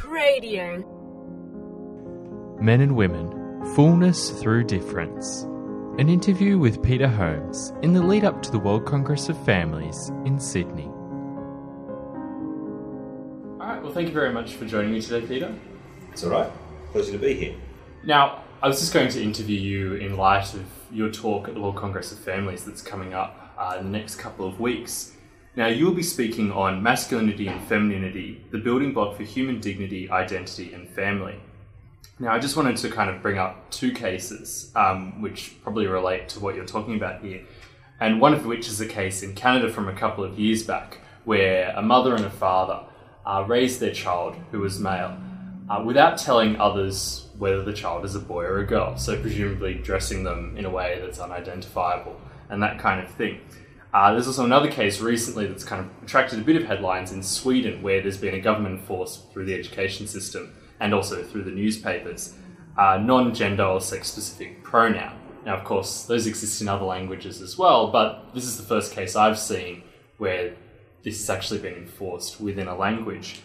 Talk Radio. Men and Women, Fullness Through Difference. An interview with Peter Holmes in the lead up to the World Congress of Families in Sydney. Alright, well thank you very much for joining me today, Peter. It's alright. Pleasure to be here. Now, I was just going to interview you in light of your talk at the World Congress of Families that's coming up in the next couple of weeks. Now, you will be speaking on masculinity and femininity, the building block for human dignity, identity and family. Now, I just wanted to kind of bring up two cases which probably relate to what you're talking about here, and one of which is a case in Canada from a couple of years back where a mother and a father raised their child, who was male, without telling others whether the child is a boy or a girl, so presumably dressing them in a way that's unidentifiable and that kind of thing. There's also another case recently that's kind of attracted a bit of headlines in Sweden, where there's been a government enforced through the education system and also through the newspapers, non-gender or sex-specific pronoun. Now, of course, those exist in other languages as well, but this is the first case I've seen where this has actually been enforced within a language.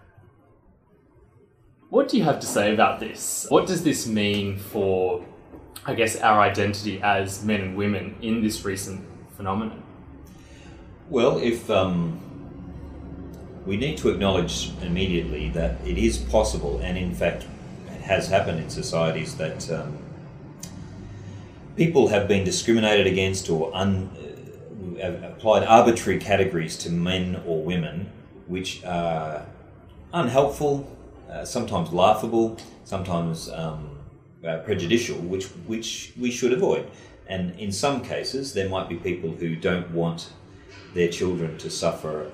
What do you have to say about this? What does this mean for, I guess, our identity as men and women in this recent phenomenon? Well, if we need to acknowledge immediately that it is possible, and in fact it has happened in societies, that people have been discriminated against or have applied arbitrary categories to men or women which are unhelpful, sometimes laughable, sometimes prejudicial, which we should avoid. And in some cases, there might be people who don't want their children to suffer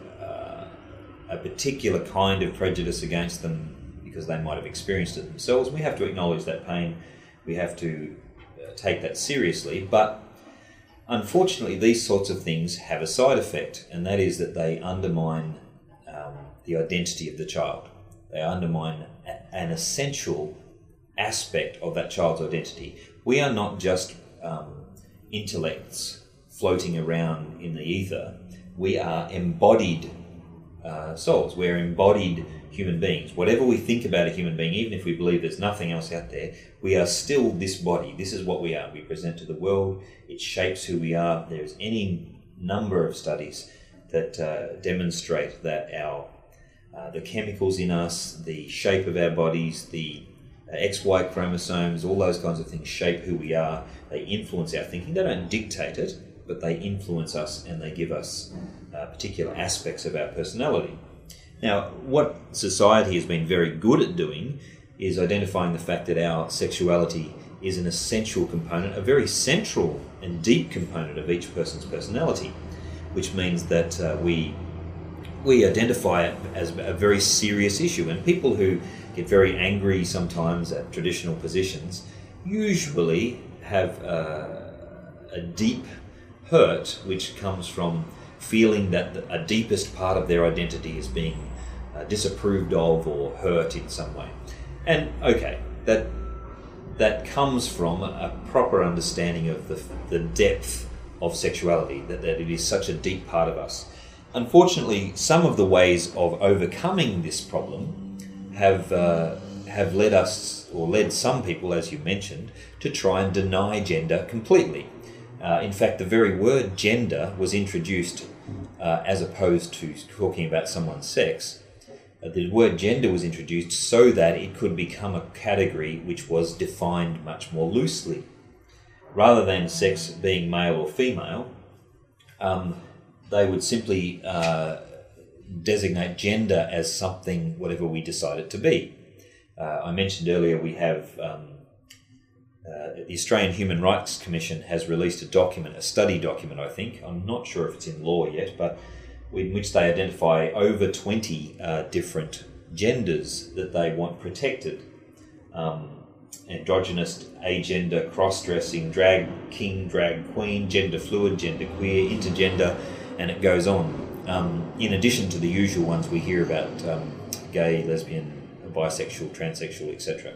a particular kind of prejudice against them because they might have experienced it themselves. We have to acknowledge that pain. We have to take that seriously. But unfortunately, these sorts of things have a side effect, and that is that they undermine the identity of the child. They undermine an essential aspect of that child's identity. We are not just intellects floating around in the ether. We are embodied souls. We're embodied human beings. Whatever we think about a human being, even if we believe there's nothing else out there, we are still this body. This is what we are. We present to the world. It shapes who we are. There's any number of studies that demonstrate that the chemicals in us, the shape of our bodies, the XY chromosomes, all those kinds of things shape who we are. They influence our thinking. They don't dictate it, but they influence us and they give us particular aspects of our personality. Now, what society has been very good at doing is identifying the fact that our sexuality is an essential component, a very central and deep component of each person's personality, which means that we identify it as a very serious issue. And people who get very angry sometimes at traditional positions usually have a deep hurt which comes from feeling that a deepest part of their identity is being disapproved of or hurt in some way. And okay, that comes from a proper understanding of the depth of sexuality, that it is such a deep part of us. Unfortunately, some of the ways of overcoming this problem have led us, or led some people, as you mentioned, to try and deny gender completely. In fact, the very word gender was introduced as opposed to talking about someone's sex. The word gender was introduced so that it could become a category which was defined much more loosely. Rather than sex being male or female, they would simply designate gender as something, whatever we decide it to be. I mentioned earlier we have the Australian Human Rights Commission has released a study document, I think. I'm not sure if it's in law yet, but in which they identify over 20 different genders that they want protected. Androgynous, agender, cross-dressing, drag king, drag queen, gender fluid, gender queer, intergender, and it goes on. In addition to the usual ones we hear about gay, lesbian, bisexual, transsexual, etc.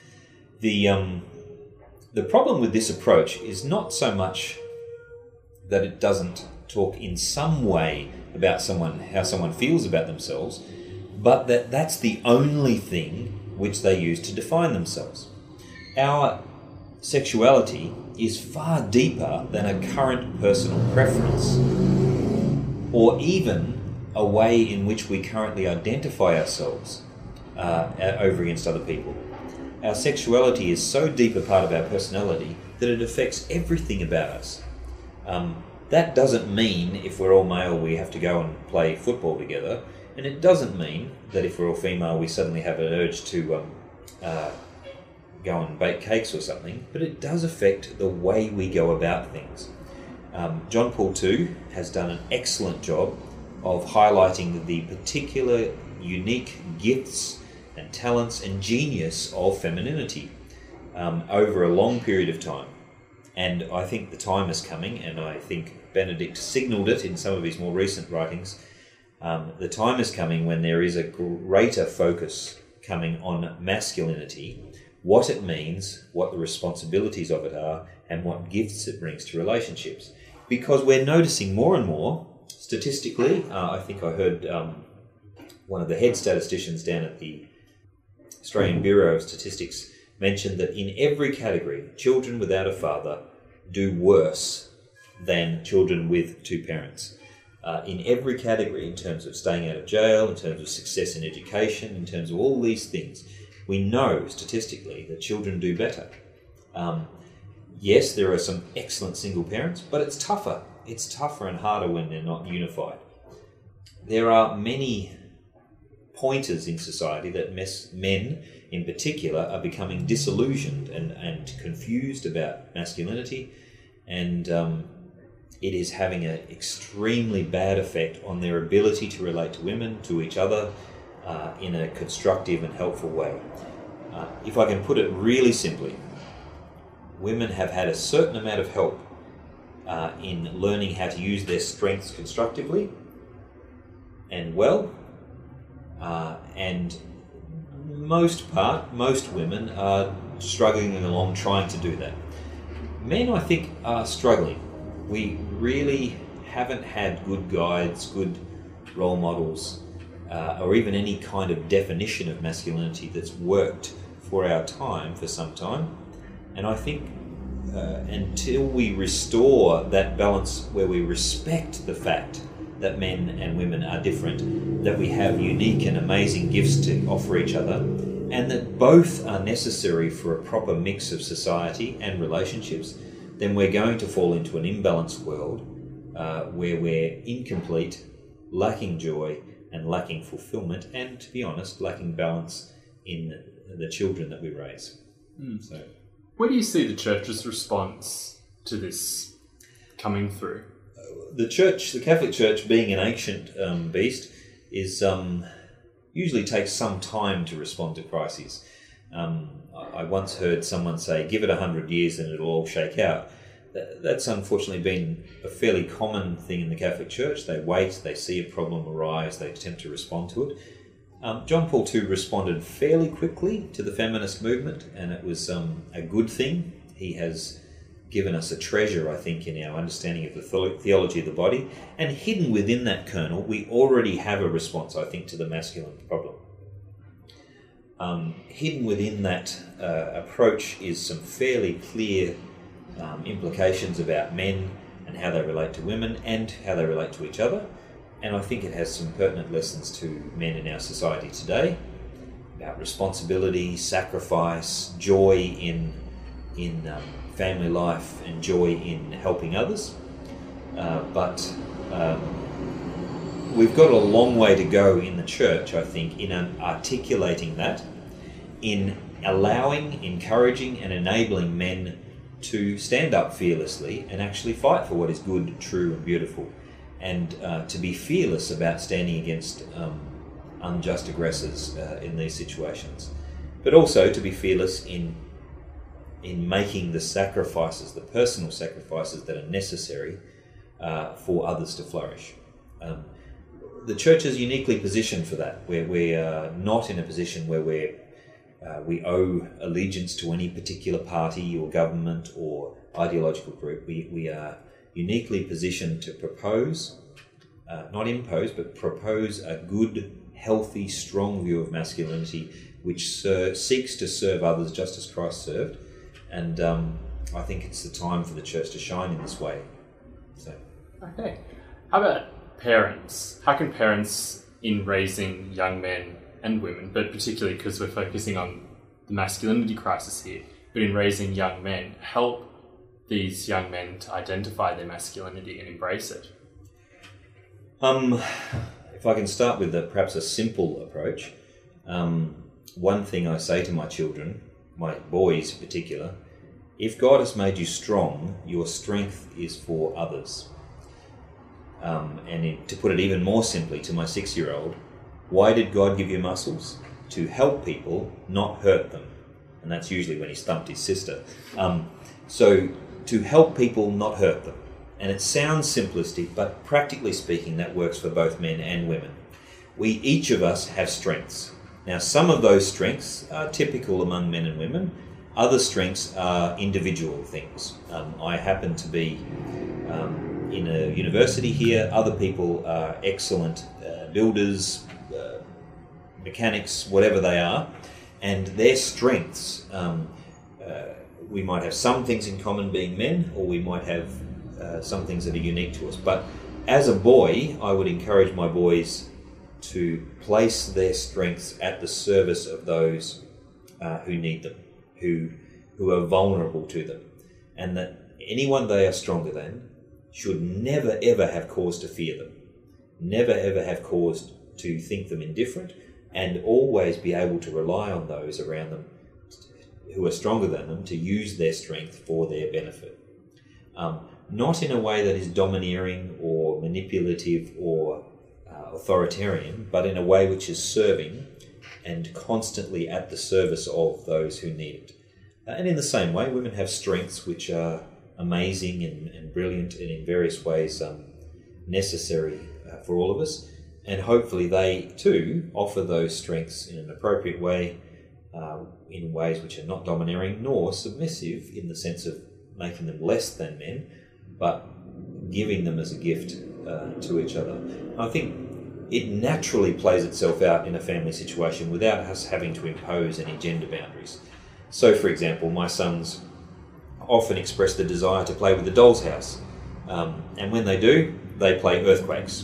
The problem with this approach is not so much that it doesn't talk in some way about how someone feels about themselves, but that's the only thing which they use to define themselves. Our sexuality is far deeper than a current personal preference, or even a way in which we currently identify ourselves over against other people. Our sexuality is so deep a part of our personality that it affects everything about us. That doesn't mean if we're all male we have to go and play football together, and it doesn't mean that if we're all female we suddenly have an urge to go and bake cakes or something, but it does affect the way we go about things. John Paul II has done an excellent job of highlighting the particular unique gifts and talents and genius of femininity over a long period of time. And I think the time is coming, and I think Benedict signalled it in some of his more recent writings. The time is coming when there is a greater focus coming on masculinity, what it means, what the responsibilities of it are, and what gifts it brings to relationships. Because we're noticing more and more, statistically, I think I heard one of the head statisticians down at the Australian Bureau of Statistics mention that in every category, children without a father do worse than children with two parents. In every category, in terms of staying out of jail, in terms of success in education, in terms of all these things, we know statistically that children do better. Yes, there are some excellent single parents, but it's tougher. It's tougher and harder when they're not unified. There are many pointers in society that men in particular are becoming disillusioned and confused about masculinity, and it is having an extremely bad effect on their ability to relate to women, to each other, in a constructive and helpful way. If I can put it really simply, women have had a certain amount of help in learning how to use their strengths constructively and well, and most women are struggling along trying to do that. Men, I think, are struggling. We really haven't had good guides, good role models, or even any kind of definition of masculinity that's worked for our time for some time. And I think until we restore that balance where we respect the fact that men and women are different, that we have unique and amazing gifts to offer each other, and that both are necessary for a proper mix of society and relationships, then we're going to fall into an imbalanced world where we're incomplete, lacking joy and lacking fulfillment, and, to be honest, lacking balance in the children that we raise. So, where do you see the church's response to this coming through? The church, the Catholic Church, being an ancient beast, is usually takes some time to respond to crises. I once heard someone say, give it 100 years and it'll all shake out. That's unfortunately been a fairly common thing in the Catholic Church. They wait, they see a problem arise, they attempt to respond to it. John Paul II responded fairly quickly to the feminist movement, and it was a good thing. He has given us a treasure, I think, in our understanding of the theology of the body, and hidden within that kernel, we already have a response, I think, to the masculine problem. Hidden within that approach is some fairly clear implications about men and how they relate to women and how they relate to each other. And I think it has some pertinent lessons to men in our society today about responsibility, sacrifice, joy in family life, and joy in helping others. But we've got a long way to go in the church, I think, in articulating that, in allowing, encouraging and enabling men to stand up fearlessly and actually fight for what is good, true and beautiful, and to be fearless about standing against unjust aggressors in these situations. But also to be fearless in making the sacrifices, the personal sacrifices that are necessary for others to flourish. The church is uniquely positioned for that. We are not in a position where we owe allegiance to any particular party or government or ideological group. We are uniquely positioned to propose, not impose, but propose a good, healthy, strong view of masculinity, which seeks to serve others just as Christ served. And I think it's the time for the church to shine in this way. So. Okay. How about parents? How can parents, in raising young men and women, but particularly because we're focusing on the masculinity crisis here, but in raising young men, help these young men to identify their masculinity and embrace it? If I can start with perhaps a simple approach, one thing I say to my children, my boys in particular, if God has made you strong, your strength is for others. To put it even more simply to my 6-year-old, why did God give you muscles? To help people, not hurt them. And that's usually when he stumped his sister. So to help people, not hurt them. And it sounds simplistic, but practically speaking, that works for both men and women. Each of us have strengths. Now, some of those strengths are typical among men and women. Other strengths are individual things. I happen to be in a university here. Other people are excellent builders, mechanics, whatever they are. And their strengths, we might have some things in common being men, or we might have some things that are unique to us. But as a boy, I would encourage my boys to place their strengths at the service of those who need them, who are vulnerable to them, and that anyone they are stronger than should never ever have cause to fear them, never ever have cause to think them indifferent, and always be able to rely on those around them who are stronger than them to use their strength for their benefit. Not in a way that is domineering or manipulative or authoritarian, but in a way which is serving and constantly at the service of those who need it. And in the same way, women have strengths which are amazing and brilliant and in various ways necessary for all of us. And hopefully they too offer those strengths in an appropriate way, in ways which are not domineering nor submissive in the sense of making them less than men, but giving them as a gift to each other. I think it naturally plays itself out in a family situation without us having to impose any gender boundaries. So, for example, my sons often express the desire to play with the doll's house. And when they do, they play earthquakes.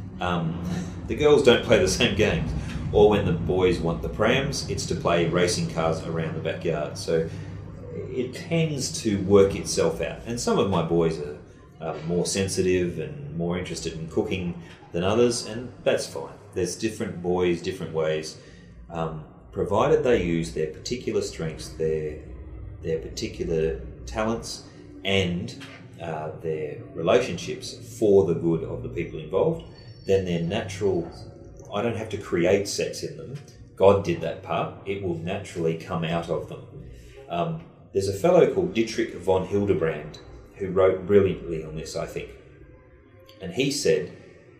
The girls don't play the same games. Or when the boys want the prams, it's to play racing cars around the backyard. So it tends to work itself out. And some of my boys are more sensitive and more interested in cooking than others, and that's fine. There's different boys, different ways, provided they use their particular strengths, their particular talents, and their relationships for the good of the people involved. Then they're natural. I don't have to create sex in them. God did that part. It will naturally come out of them. There's a fellow called Dietrich von Hildebrand who wrote brilliantly on this, I think. And he said,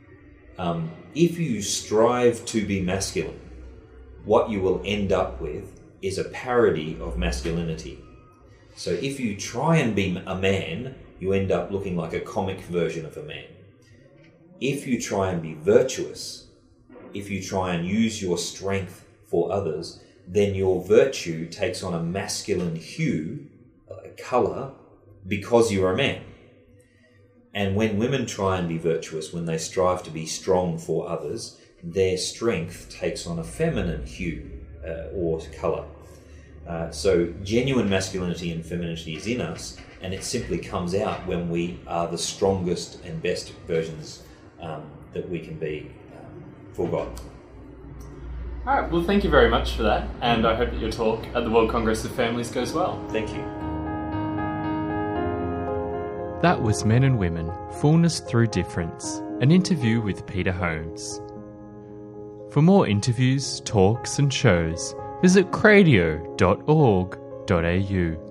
if you strive to be masculine, what you will end up with is a parody of masculinity. So if you try and be a man, you end up looking like a comic version of a man. If you try and be virtuous, if you try and use your strength for others, then your virtue takes on a masculine hue, a colour, because you're a man. And when women try and be virtuous, when they strive to be strong for others, their strength takes on a feminine hue or colour. So genuine masculinity and femininity is in us, and it simply comes out when we are the strongest and best versions that we can be for God. All right, well, thank you very much for that, and I hope that your talk at the World Congress of Families goes well. Thank you. That was Men and Women, Fullness Through Difference, an interview with Peter Holmes. For more interviews, talks and shows, visit cradio.org.au.